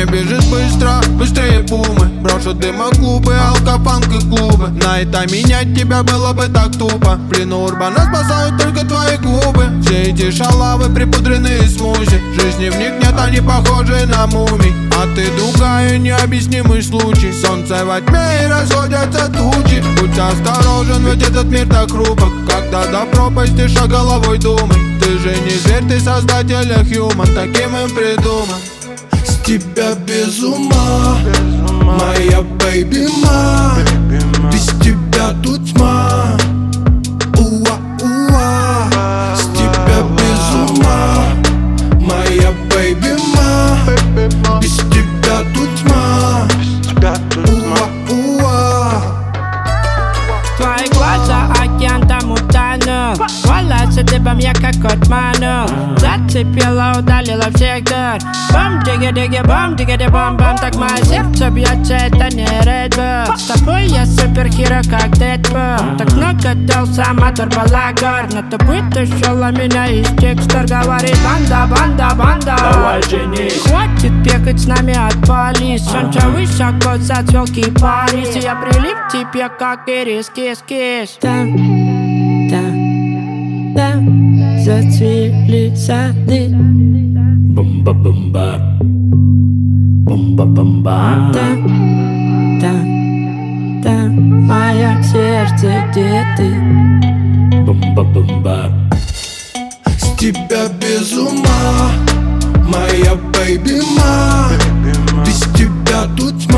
Время бежит быстро, быстрее пумы. Брошут дыма клубы, алкофанк и клубы. На это менять тебя было бы так тупо. В плену урбана спасают только твои губы. Все эти шалавы, припудренные смузи. Жизни в них нет, они похожи на мумий. А ты другая, необъяснимый случай. Солнце во тьме и расходятся тучи. Будь осторожен, ведь этот мир так хрупок. Когда до пропасти шаг головой думай. Ты же не зверь, ты создатель, а human. Таким им придуман. С тебя без ума, моя бэйби ма. Без тебя тут тьма. Уа-уа. С тебя без ума, моя бэйби ма. Без тебя тут тьма. Уа-уа. Твои глаза океан там утонул. Волосы дыбом я как кот манул. Зацепила, удалила всех дыр. Бум-диги-диги-бум-диги-ди-бум-бум. Так мое сердце бьется, это не Red Bull. С тобой я суперхеро, как Дэдпул. Так много дался, мотор балагар. Но ты вытащила меня из текстер. Говорит банда, банда, банда. Давай женись. Хватит бегать с нами от полис. Солнце высоко, зацвел кипарис. И я прилип к тебе, как ирис, кис-кис. Там зацвели сады. Бумба-бумба. Бумба-бумба. Там мое сердце, где ты? Бумба-бумба. С тебя без ума, моя бэйби ма. Без тебя тут тьма.